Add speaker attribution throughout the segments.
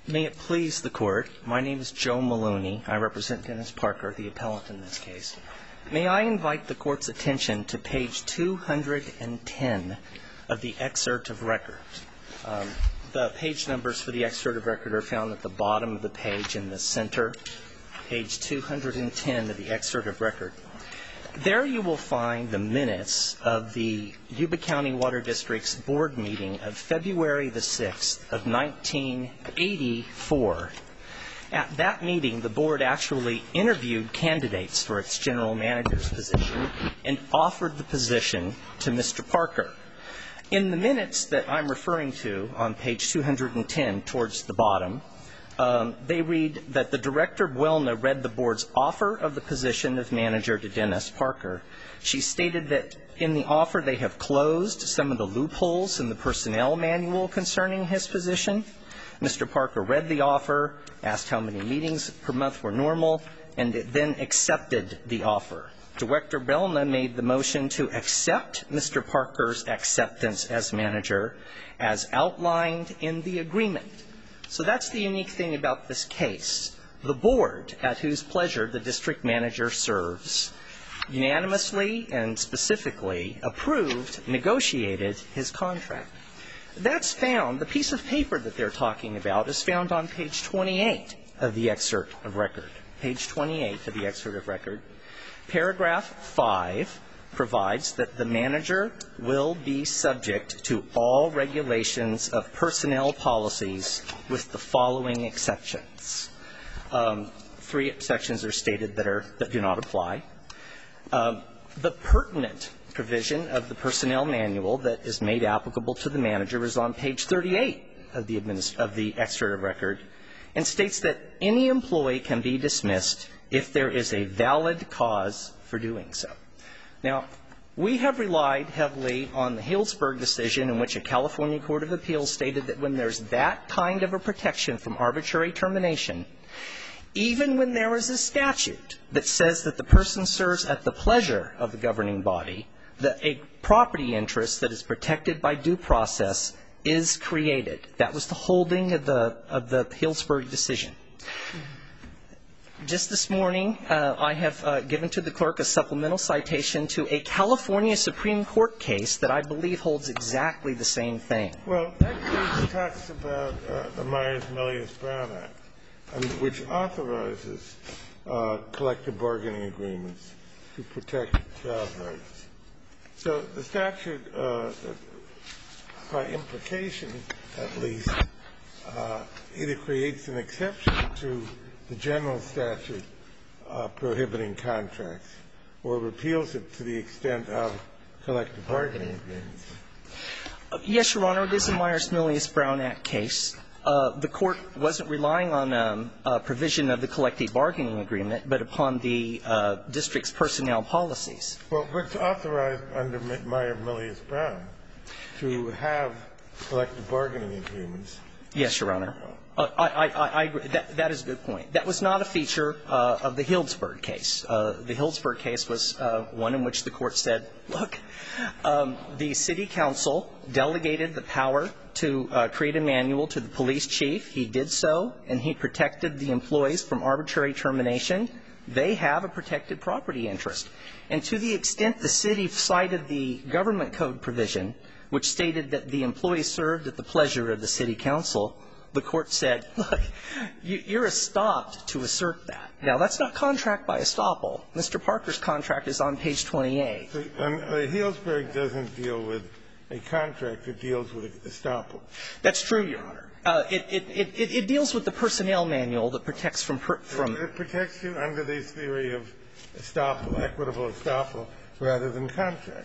Speaker 1: May it please the Court, my name is Joe Maloney. I represent Dennis Parker, the appellant in this case. May I invite the Court's attention to page 210 of the excerpt of record. The page numbers for the excerpt of record are found at the bottom of the page in the center, page 210 of the excerpt of record. There you will find the minutes of the Yuba County Water District's board meeting of February the 6th of 1984. At that meeting, the board actually interviewed candidates for its general manager's position and offered the position to Mr. Parker. In the minutes that I'm referring to on page 210 towards the bottom, they read that the Director Buelna read the board's offer of the position of manager to Dennis Parker. She stated that in the offer they have closed some of the loopholes in the personnel manual concerning his position. Mr. Parker read the offer, asked how many meetings per month were normal, and then accepted the offer. Director Buelna made the motion to accept Mr. Parker's acceptance as manager as outlined in the agreement. So that's the unique thing about this case. The board, at whose pleasure the district manager serves, unanimously and specifically approved, negotiated his contract. That's found, the piece of paper that they're talking about is found on page 28 of the excerpt of record. Page 28 of the excerpt of record. Paragraph 5 provides that the manager will be subject to all regulations of personnel policies with the following exceptions. 3 exceptions are stated that do not apply. The pertinent provision of the personnel manual that is made applicable to the manager is on page 38 of the excerpt of record and states that any employee can be dismissed if there is a valid cause for doing so. Now, we have relied heavily on the Healdsburg decision in which a California Court of Appeals stated that when there's that kind of a protection from arbitrary termination, even when there is a statute that says that the person serves at the pleasure of the governing body, that a property interest that is protected by due process is created. That was the holding of the Healdsburg decision. Just this morning, I have given to the clerk a supplemental citation to a California Supreme Court case that I believe holds exactly the same thing.
Speaker 2: Well, that case talks about the Myers-Mellius-Brown Act, which authorizes collective bargaining agreements to protect job rights. So the statute, by implication at least, either creates an exception to the general statute prohibiting contracts or repeals it to the extent of collective bargaining agreements.
Speaker 1: Yes, Your Honor, it is a Myers-Mellius-Brown Act case. The Court wasn't relying on a provision of the collective bargaining agreement, but upon the district's personnel policies.
Speaker 2: Well, it's authorized under Myers-Mellius-Brown to have collective bargaining agreements.
Speaker 1: Yes, Your Honor. I agree. That is a good point. That was not a feature of the Healdsburg case. The Healdsburg case was one in which the Court said, look, the city council delegated the power to create a manual to the police chief. He did so, and he protected the employees from arbitrary termination. They have a protected property interest. And to the extent the city cited the government code provision, which stated that the employees served at the pleasure of the city council, the Court said, look, you're estopped to assert that. Now, that's not contract by estoppel. Mr. Parker's contract is on page 28.
Speaker 2: And Healdsburg doesn't deal with a contract. It deals with estoppel.
Speaker 1: That's true, Your Honor. It deals with the personnel manual that protects from
Speaker 2: It protects you under the theory of estoppel, equitable estoppel, rather than contract.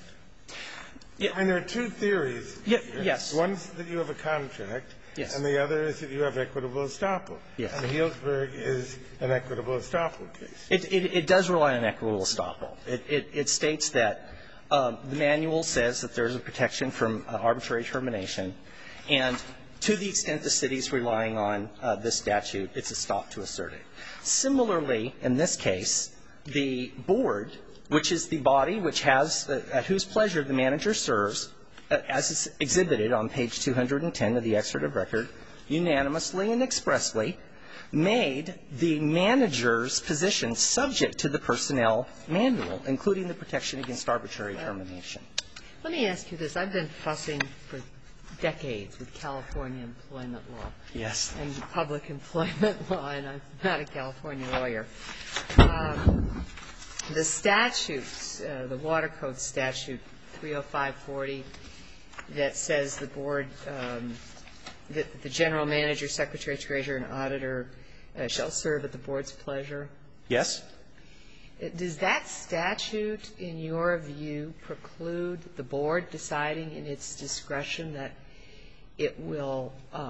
Speaker 2: And there are two theories.
Speaker 1: Yes.
Speaker 2: One is that you have a contract.
Speaker 1: Yes.
Speaker 2: And the other is that you have equitable estoppel.
Speaker 1: Yes.
Speaker 2: And Healdsburg is an equitable estoppel case.
Speaker 1: It does rely on equitable estoppel. It states that the manual says that there's a protection from arbitrary termination, and to the extent the city is relying on this statute, it's a stop to assert it. Similarly, in this case, the board, which is the body which has, at whose pleasure the manager serves, as is exhibited on page 210 of the excerpt of record, unanimously and expressly made the manager's position subject to the personnel manual, including the protection against arbitrary termination.
Speaker 3: Let me ask you this. I've been fussing for decades with California employment law.
Speaker 1: Yes.
Speaker 3: And public employment law, and I'm not a California lawyer. The statutes, the Water Code statute 30540, that says the board, that the general manager, secretary, treasurer, and auditor shall serve at the board's pleasure.
Speaker 1: Yes.
Speaker 3: Does that statute, in your view, preclude the board deciding in its discretion that it will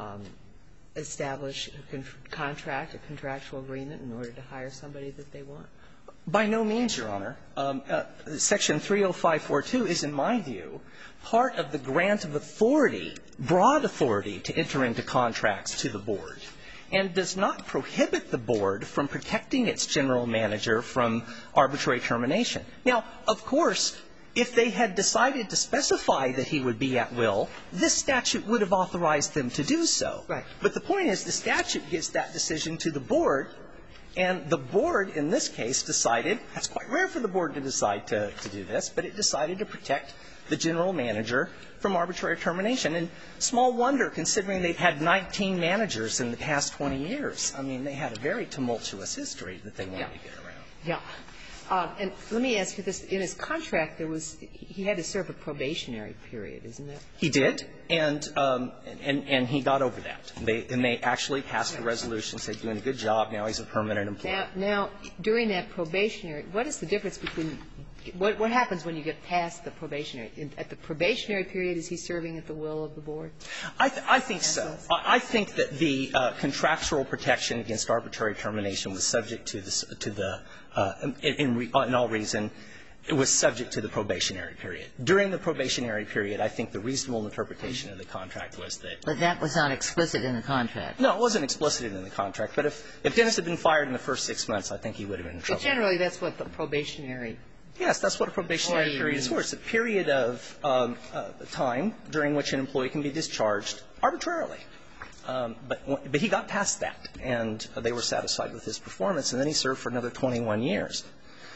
Speaker 3: establish a contract, a contractual agreement, in order to hire somebody that they want?
Speaker 1: By no means, Your Honor. Section 30542 is, in my view, part of the grant of authority, broad authority, to enter into contracts to the board, and does not prohibit the board from protecting its general manager from arbitrary termination. Now, of course, if they had decided to specify that he would be at will, this statute would have authorized them to do so.
Speaker 3: Right.
Speaker 1: But the point is, the statute gives that decision to the board, and the board, in this case, decided – that's quite rare for the board to decide to do this, but it decided to protect the general manager from arbitrary termination. And small wonder, considering they've had 19 managers in the past 20 years. I mean, they had a very tumultuous history that they wanted to get around.
Speaker 3: Yeah. And let me ask you this. In his contract, there was – he had to serve a probationary period, isn't it?
Speaker 1: He did, and he got over that. They actually passed a resolution, said, doing a good job, now he's a permanent employee.
Speaker 3: Now, during that probationary, what is the difference between – what happens when you get past the probationary? At the probationary period, is he serving at the will of the board? I
Speaker 1: think so. I think that the contractual protection against arbitrary termination was subject to the in all reason, it was subject to the probationary period. During the probationary period, I think the reasonable interpretation of the contract was that.
Speaker 4: But that was not explicit in the contract.
Speaker 1: No, it wasn't explicit in the contract. But if Dennis had been fired in the first 6 months, I think he would have been in trouble.
Speaker 3: But generally, that's what the probationary.
Speaker 1: Yes, that's what a probationary period is for. It's a period of time during which an employee can be discharged arbitrarily. But he got past that, and they were satisfied with his performance, and then he served for another 21 years.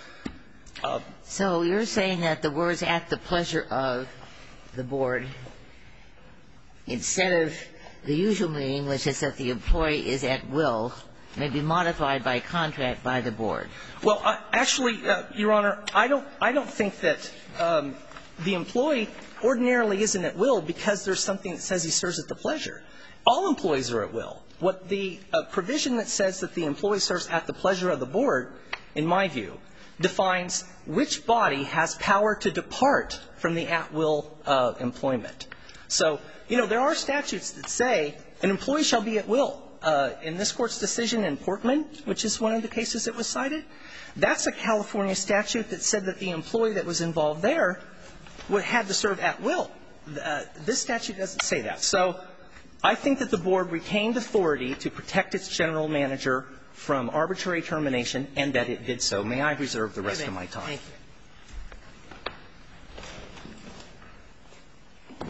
Speaker 4: So you're saying that the words "at the pleasure of the board," instead of the usual meaning, which is that the employee is at will, may be modified by contract by the board?
Speaker 1: Well, actually, Your Honor, I don't think that the employee ordinarily isn't at will because there's something that says he serves at the pleasure. All employees are at will. What the provision that says that the employee serves at the pleasure of the board, in my view, defines which body has power to depart from the at-will employment. So, you know, there are statutes that say an employee shall be at will. In this Court's decision in Portman, which is one of the cases that was cited, that's a California statute that said that the employee that was involved there had to serve at will. This statute doesn't say that. So I think that the board retained authority to protect its general manager from arbitrary termination, and that it did so. May I reserve the rest of my time?
Speaker 3: Thank you.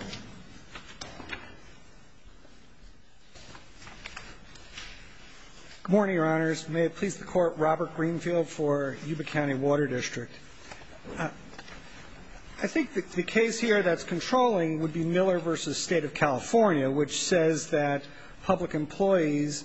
Speaker 5: Good morning, Your Honors. May it please the Court, Robert Greenfield for Yuba County Water District. I think the case here that's controlling would be Miller v. State of California, which says that public employees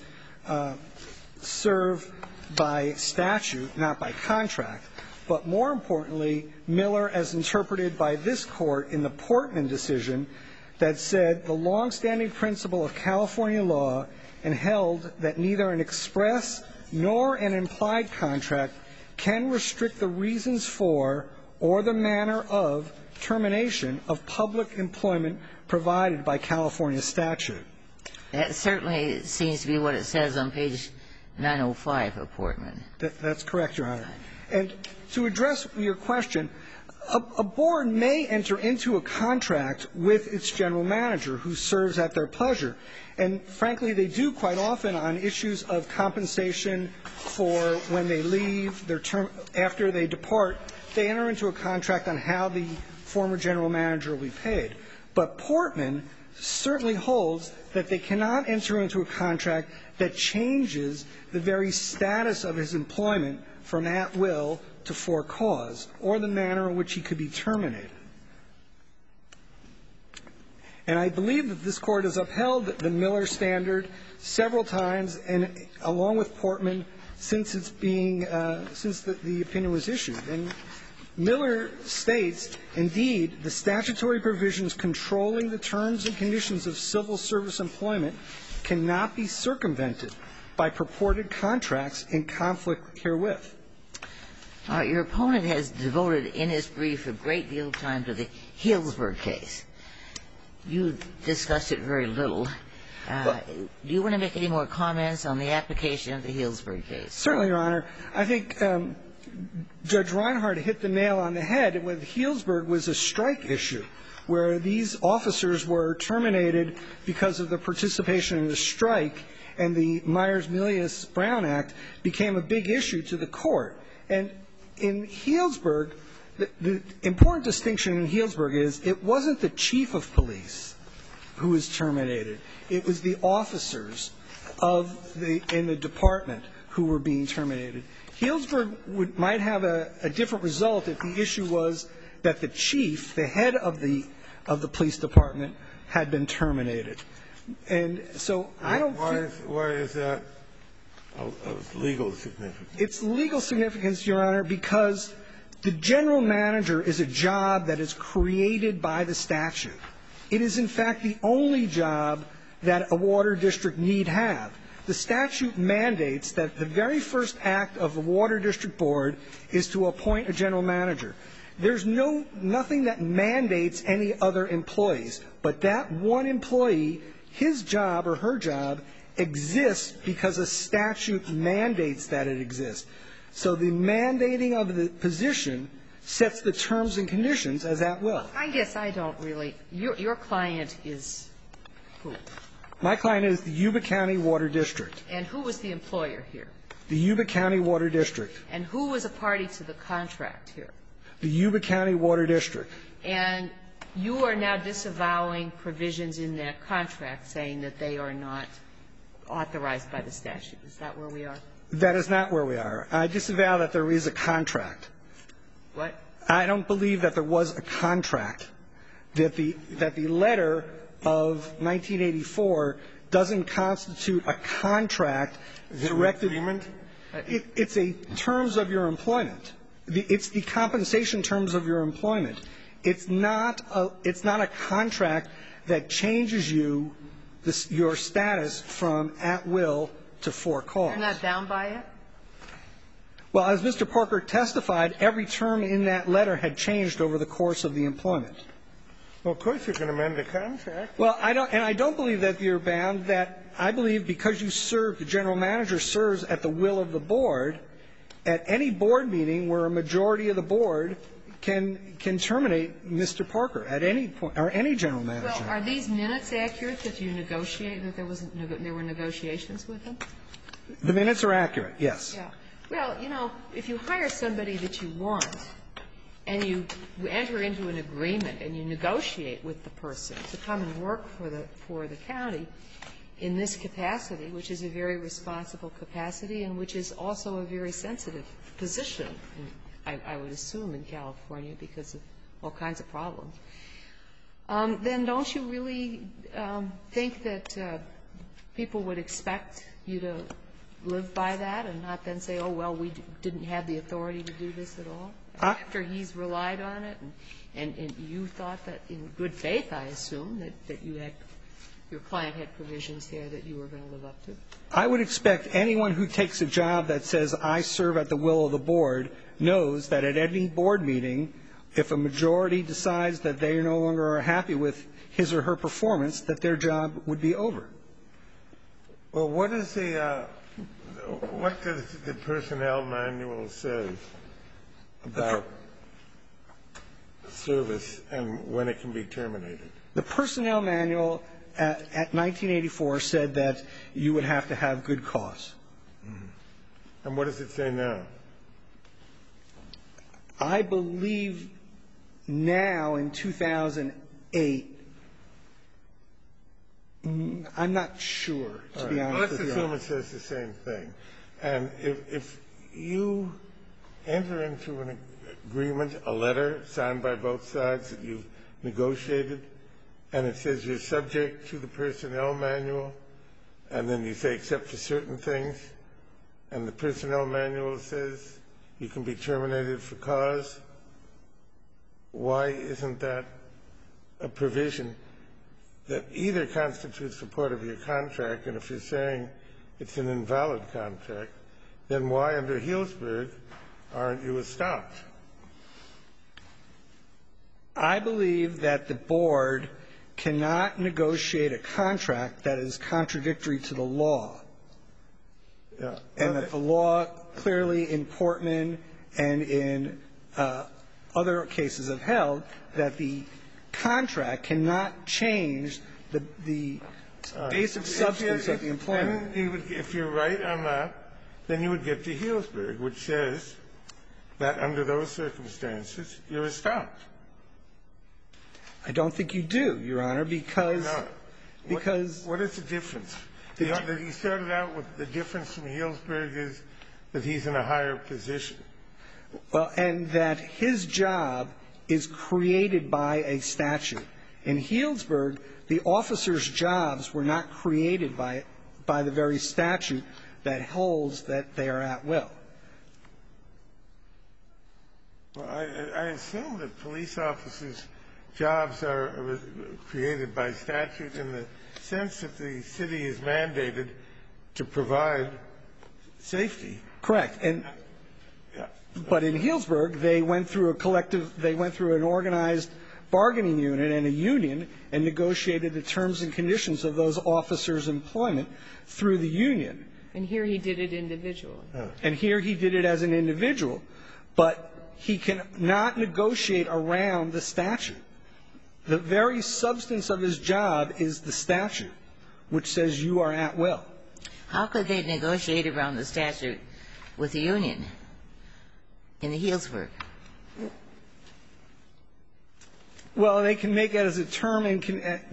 Speaker 5: serve by statute, not by contract. But more importantly, Miller, as interpreted by this Court in the Portman decision, that said the longstanding principle of California law and held that neither an express nor an implied contract can restrict the reasons for or the manner of termination of public employment provided by California statute.
Speaker 4: That certainly seems to be what it says on page 905 of Portman.
Speaker 5: That's correct, Your Honor. And to address your question, a board may enter into a contract with its general manager who serves at their pleasure. And frankly, they do quite often on issues of compensation for when they leave, their term after they depart. They enter into a contract on how the former general manager will be paid. But Portman certainly holds that they cannot enter into a contract that changes the very status of his employment from at will to for cause, or the manner in which he could be terminated. And I believe that this Court has upheld the Miller standard several times, and along with Portman, since it's being since the opinion was issued. And Miller states, indeed, the statutory provisions controlling the terms and conditions of civil service employment cannot be circumvented by purported contracts in conflict herewith.
Speaker 4: Your opponent has devoted in his brief a great deal of time to the Healdsburg case. You discussed it very little. Do you want to make any more comments on the application of the Healdsburg case?
Speaker 5: Certainly, Your Honor. I think Judge Reinhart hit the nail on the head. With Healdsburg was a strike issue, where these officers were terminated because of the participation in the strike, and the Myers-Milius-Brown Act became a big issue to the Court. And in Healdsburg, the important distinction in Healdsburg is it wasn't the chief of police who was terminated. It was the officers in the department who were being terminated. Healdsburg might have a different result if the issue was that the chief, the head of the police department, had been terminated. And so I don't think
Speaker 2: why is that of legal significance?
Speaker 5: It's legal significance, Your Honor, because the general manager is a job that is created by the statute. It is, in fact, the only job that a water district need have. The statute mandates that the very first act of a water district board is to appoint a general manager. There's nothing that mandates any other employees, but that one employee, his job or her job, exists because a statute mandates that it exists. So the mandating of the position sets the terms and conditions as at will.
Speaker 3: I guess I don't really. Your client is who?
Speaker 5: My client is the Yuba County Water District.
Speaker 3: And who was the employer here?
Speaker 5: The Yuba County Water District.
Speaker 3: And who was a party to the contract here?
Speaker 5: The Yuba County Water District.
Speaker 3: And you are now disavowing provisions in that contract saying that they are not authorized by the statute. Is that where we are?
Speaker 5: That is not where we are. I disavow that there is a contract.
Speaker 3: What?
Speaker 5: I don't believe that there was a contract, that the letter of 1984 doesn't constitute a contract directed.
Speaker 2: Is it an agreement?
Speaker 5: It's a terms of your employment. It's the compensation terms of your employment. It's not a contract that changes your status from at will to for cause.
Speaker 3: You're not bound by it?
Speaker 5: Well, as Mr. Parker testified, every term in that letter had changed over the course of the employment.
Speaker 2: Well, of course you can amend the contract.
Speaker 5: Well, I don't believe that you're bound. That I believe because you serve, the general manager serves at the will of the board, at any board meeting where a majority of the board can terminate Mr. Parker at any point, or any general manager.
Speaker 3: Well, are these minutes accurate that you negotiate, that there were negotiations with them?
Speaker 5: The minutes are accurate, yes.
Speaker 3: Yeah. Well, you know, if you hire somebody that you want and you enter into an agreement and you negotiate with the person to come and work for the county in this capacity, which is a very responsible capacity and which is also a very sensitive position, I would assume, in California because of all kinds of problems, then don't you really think that people would expect you to live by that and not then say, oh, well, we didn't have the authority to do this at all, after he's relied on it, and you thought that in good faith, I assume, that you had, your client had provisions there that you were going to live up to?
Speaker 5: I would expect anyone who takes a job that says I serve at the will of the board knows that at any board meeting, if a majority decides that they no longer are happy with his or her performance, that their job would be over.
Speaker 2: Well, what does the personnel manual say about service and when it can be terminated?
Speaker 5: The personnel manual at 1984 said that you would have to have good cause.
Speaker 2: And what does it say now?
Speaker 5: I believe now in 2008 I'm not sure, to be honest with you.
Speaker 2: Let's assume it says the same thing. And if you enter into an agreement, a letter signed by both sides that you've negotiated, and it says you're subject to the personnel manual, and then you say except for certain things, and the personnel manual says you can be terminated for cause, why isn't that a provision that either constitutes a part of your contract, and if you're saying it's an invalid contract, then why under Healdsburg aren't you stopped?
Speaker 5: I believe that the board cannot negotiate a contract that is contradictory to the law.
Speaker 2: Yeah.
Speaker 5: And that the law clearly in Portman and in other cases have held that the contract cannot change the basic substance of the employment.
Speaker 2: If you're right on that, then you would get to Healdsburg, which says that under those circumstances, you're stopped.
Speaker 5: I don't think you do, Your Honor, because
Speaker 2: what is the difference? He started out with the difference from Healdsburg is that he's in a higher position.
Speaker 5: Well, and that his job is created by a statute. In Healdsburg, the officers' jobs were not created by the very statute that holds that they are at will.
Speaker 2: Well, I assume that police officers' jobs are created by statute in the sense that the city is mandated to provide safety.
Speaker 5: Correct. But in Healdsburg, they went through an organized bargaining unit and a union and negotiated the terms and conditions of those officers' employment through the union.
Speaker 3: And here he did it individually.
Speaker 5: And here he did it as an individual. But he cannot negotiate around the statute. The very substance of his job is the statute, which says you are at will.
Speaker 4: How could they negotiate around the statute with the union in the Healdsburg?
Speaker 5: Well, they can make it as a term and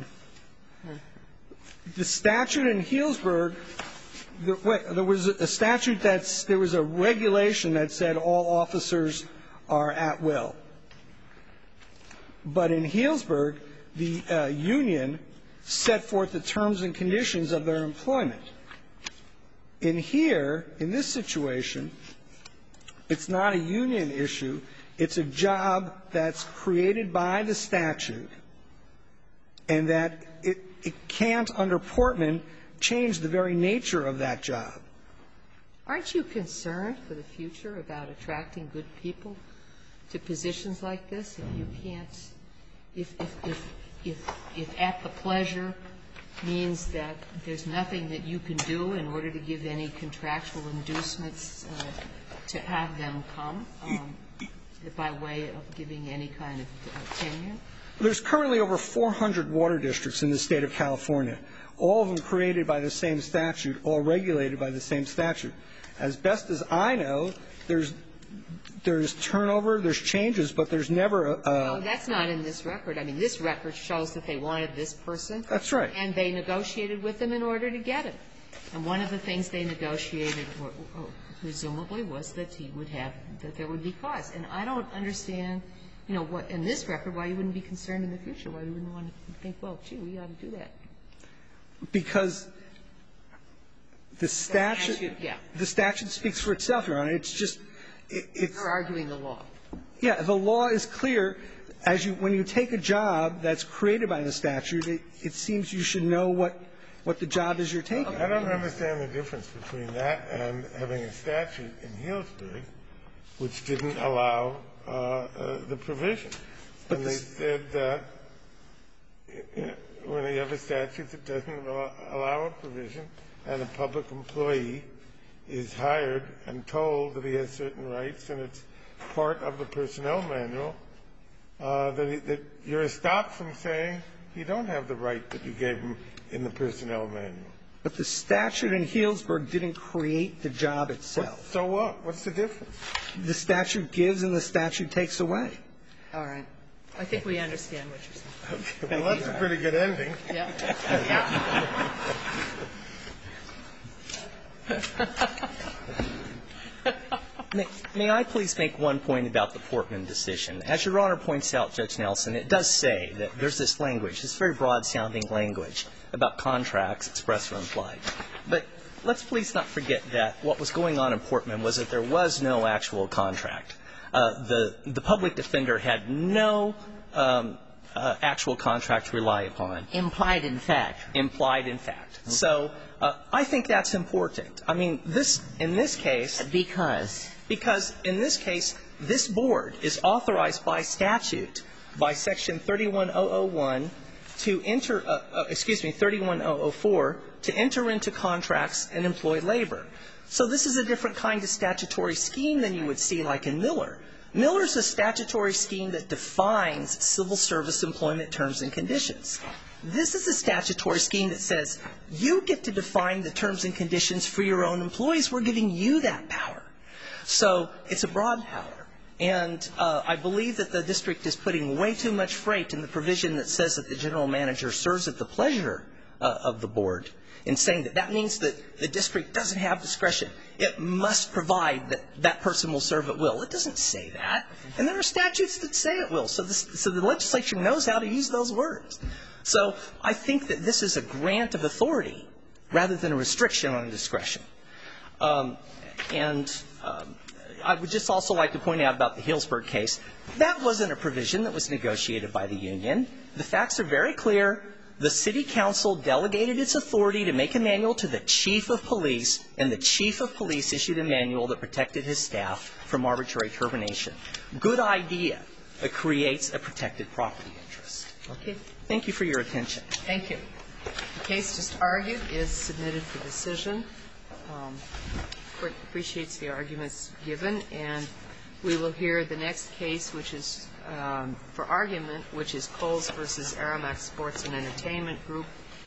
Speaker 5: the statute in Healdsburg, there was a statute there was a regulation that said all officers are at will. But in Healdsburg, the union set forth the terms and conditions of their employment. In here, in this situation, it's not a union issue. It's a job that's created by the statute, and that it can't, under Portman, change the very nature of that job.
Speaker 3: Aren't you concerned for the future about attracting good people to positions like this if you can't, if at the pleasure means that there's nothing that you can do in order to give any contractual inducements to have them come by way of giving any kind of tenure?
Speaker 5: There's currently over 400 water districts in the state of California, all of them created by the same statute, all regulated by the same statute. As best as I know, there's turnover, there's changes, but there's never a
Speaker 3: No, that's not in this record. I mean, this record shows that they wanted this person.
Speaker 5: That's right.
Speaker 3: And they negotiated with him in order to get him. And one of the things they negotiated, presumably, was that he would have, that there would be cause. And I don't understand, you know, what in this record, why you wouldn't be concerned in the future, why you wouldn't want to think, well, gee, we ought to do that.
Speaker 5: Because the statute speaks for itself, Your Honor. It's just, it's.
Speaker 3: You're arguing the law.
Speaker 5: Yeah. The law is clear. When you take a job that's created by the statute, it seems you should know what the job is you're taking.
Speaker 2: I don't understand the difference between that and having a statute in Healdsburg which didn't allow the provision. And they said that when you have a statute that doesn't allow a provision and a public employee is hired and told that he has certain rights and it's part of the personnel manual, that you're stopped from saying you don't have the right that you gave him in the personnel manual.
Speaker 5: But the statute in Healdsburg didn't create the job itself.
Speaker 2: So what? What's the difference?
Speaker 5: The statute gives and the statute takes away.
Speaker 3: All right. I think we understand what you're saying.
Speaker 2: Well, that's a pretty good ending.
Speaker 3: Yeah.
Speaker 1: May I please make one point about the Portman decision? As Your Honor points out, Judge Nelson, it does say that there's this language, this very broad-sounding language about contracts, express or implied. But let's please not forget that what was going on in Portman was that there was no actual contract. The public defender had no actual contract to rely upon.
Speaker 4: Implied in fact.
Speaker 1: Implied in fact. So I think that's important. I mean, in this case. Because in this case, this board is authorized by statute, by Section 31001 to enter, 31004, to enter into contracts and employ labor. So this is a different kind of statutory scheme than you would see like in Miller. Miller's a statutory scheme that defines civil service employment terms and conditions. This is a statutory scheme that says you get to define the terms and conditions for your own employees. We're giving you that power. So it's a broad power. And I believe that the district is putting way too much freight in the provision that says that the general manager serves at the pleasure of the board in saying that that means that the district doesn't have discretion. It must provide that that person will serve at will. It doesn't say that. And there are statutes that say it will. So the legislature knows how to use those words. So I think that this is a grant of authority rather than a restriction on discretion. And I would just also like to point out about the Healdsburg case, that wasn't a provision that was negotiated by the union. The facts are very clear. The city council delegated its authority to make a manual to the chief of police, and the chief of police issued a manual that protected his staff from arbitrary termination. Good idea. It creates a protected property interest.
Speaker 3: Okay.
Speaker 1: Thank you for your attention.
Speaker 3: Thank you. The case just argued is submitted for decision. The court appreciates the arguments given, and we will hear the next case, which is for argument, which is Coles v. Aramax Sports and Entertainment Group,